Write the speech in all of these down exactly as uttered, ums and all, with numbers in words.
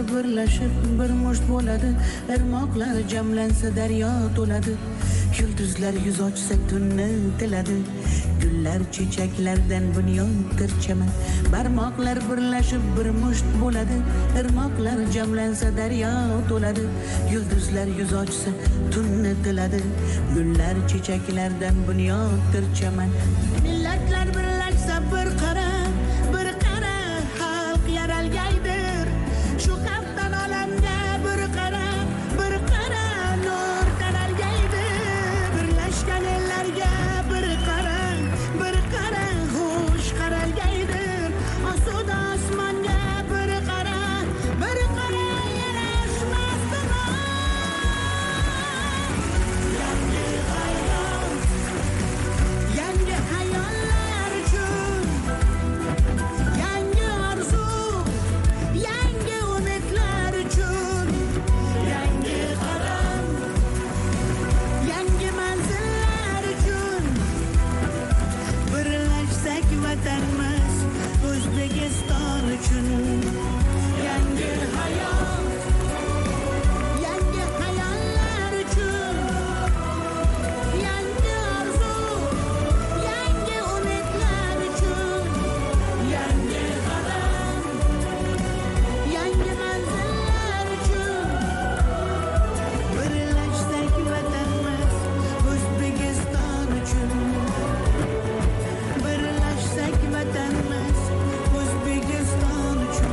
birlashib bir musht bo'ladi, irmoqlar jamlansa daryo to'ladi. Yulduzlar yuz ochsa tunni tiladi, gullar chechaklardan bunyod tirchaman. Barmoqlar birlashib bir musht bo'ladi, irmoqlar jamlansa daryo to'ladi. Yulduzlar yuz ochsa tunni tiladi, gullar chechaklardan bunyod tirchaman. Millatlar birlashsa bir qara, bir qara xalq yaralgaydir. Shu xalqdan olamga bir qara, bir qara nur taralgaydir. Birlashgan ellarga bir qara, bir qara xush qaralgaydir. Osuda osmonga bir qara, bir qara yarashmasdir. Yangi hayot, yangi hayollar uchun, yangi orzu, yangi umidlar uchun, yangi qadam, yangi manzillar uchun. Birlashsak vatanimiz O'zbekiston uchun. Yangi hayot, yangi hayollar uchun, yangi orzu, yangi umidlar uchun, yangi qadam, yangi manzillar uchun. Birlashsak vatanimiz O'zbekiston uchun. Birlashsak vatanimiz O'zbekiston uchun.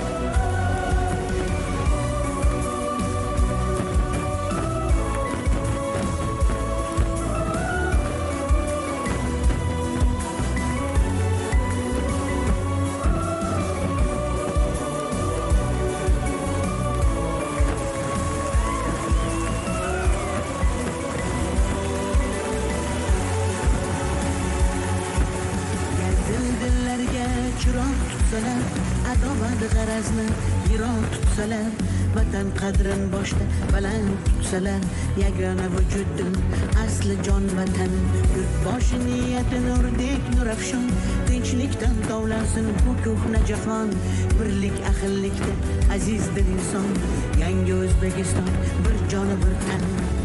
Dillarga chiroq tutsalar, adovat g'arazni yiroq tutsalar, vatan qadrin boshda baland tutsalar, yagona vujudim asli jon vatan. Yurtboshi niyati nurdek nurafshon, tinchlikdan tovlansin bu ko'hna jahon. Birlik ahillikda azizdir inson, yangi O'zbekiston bir joni bir tan.